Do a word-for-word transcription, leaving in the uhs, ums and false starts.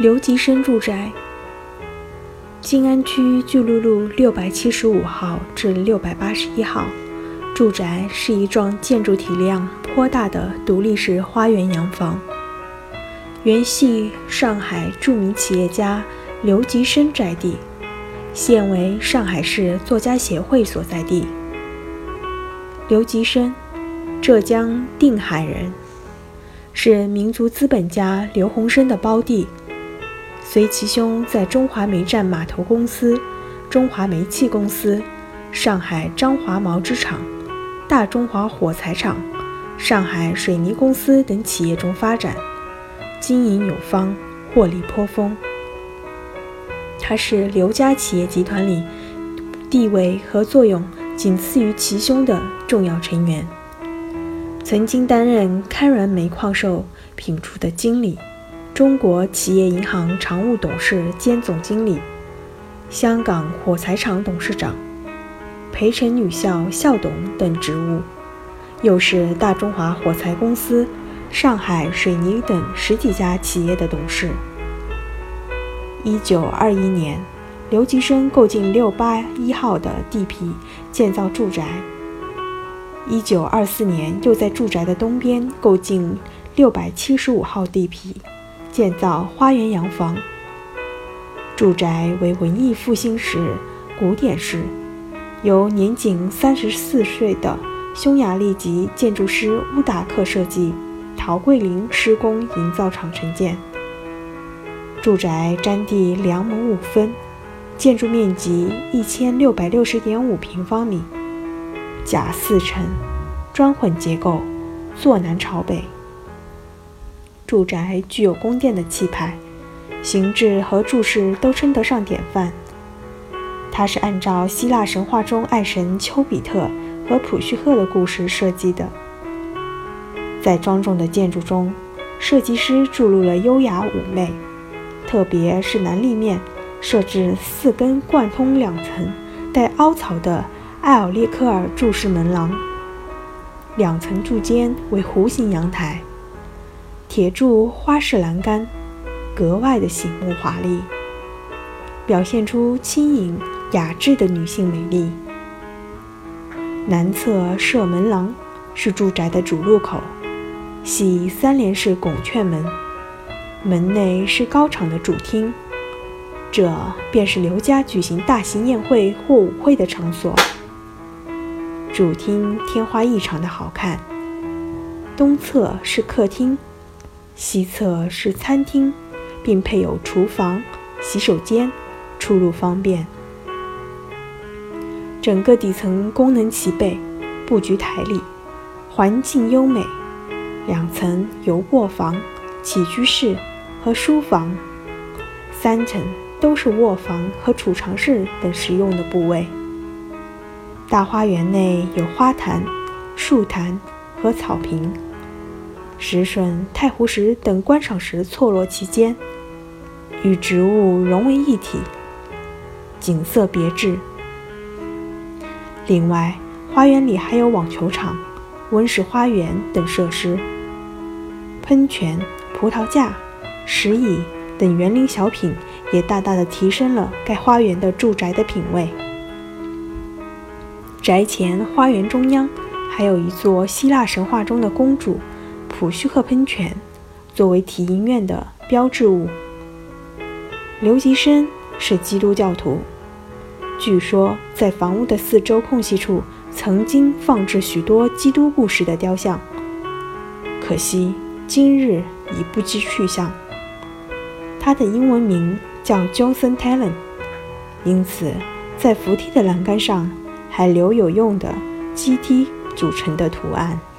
刘吉生住宅，静安区巨鹿路六百七十五号至六百八十一号。住宅是一幢建筑体量颇大的独立式花园洋房，原系上海著名企业家刘吉生宅地，现为上海市作家协会所在地。刘吉生，浙江定海人，是民族资本家刘鸿生的胞弟，随其兄在中华煤站码头公司、中华煤气公司、上海张华毛织厂、大中华火柴厂、上海水泥公司等企业中发展，经营有方，获利颇丰。他是刘家企业集团里地位和作用仅次于其兄的重要成员，曾经担任开滦煤矿售品处的经理，中国企业银行常务董事兼总经理，香港火柴厂董事长、培城女校校董等职务，又是大中华火柴公司、上海水泥等十几家企业的董事。一九二一年，刘吉生购进六八一号的地皮建造住宅。一九二四年，又在住宅的东边购进六百七十五号地皮，建造花园洋房。住宅为文艺复兴时古典式，由年仅三十四岁的匈牙利籍建筑师乌达克设计，陶桂林施工营造厂承建。住宅占地两亩五分，建筑面积一千六百六十点五平方米，甲四层，砖混结构，坐南朝北。住宅具有宫殿的气派，形制和柱式都称得上典范。它是按照希腊神话中爱神丘比特和普绪赫的故事设计的。在庄重的建筑中，设计师注入了优雅妩媚，特别是南立面设置四根贯通两层带凹槽的埃尔列克尔柱式门廊，两层柱间为弧形阳台，铁柱花式栏杆，格外的醒目华丽，表现出轻盈雅致的女性美丽。南侧设门廊，是住宅的主入口，系三联式拱券门，门内是高敞的主厅，这便是刘家举行大型宴会或舞会的场所。主厅天花异常的好看，东侧是客厅，西侧是餐厅，并配有厨房、洗手间，出入方便。整个底层功能齐备，布局台里，环境优美。两层有卧房、起居室和书房，三层都是卧房和储藏室等实用的部位。大花园内有花坛、树坛和草坪，石笋、太湖石等观赏石错落其间，与植物融为一体，景色别致。另外，花园里还有网球场、温室花园等设施，喷泉、葡萄架、石椅等园林小品也大大的提升了该花园的住宅的品味。宅前花园中央还有一座希腊神话中的公主普绪赫喷泉，作为体营院的标志物。刘吉生是基督教徒，据说在房屋的四周空隙处曾经放置许多基督故事的雕像，可惜今日已不知去向。他的英文名叫 Johnson Talon， 因此在扶梯的栏杆上还留有用的基梯组成的图案。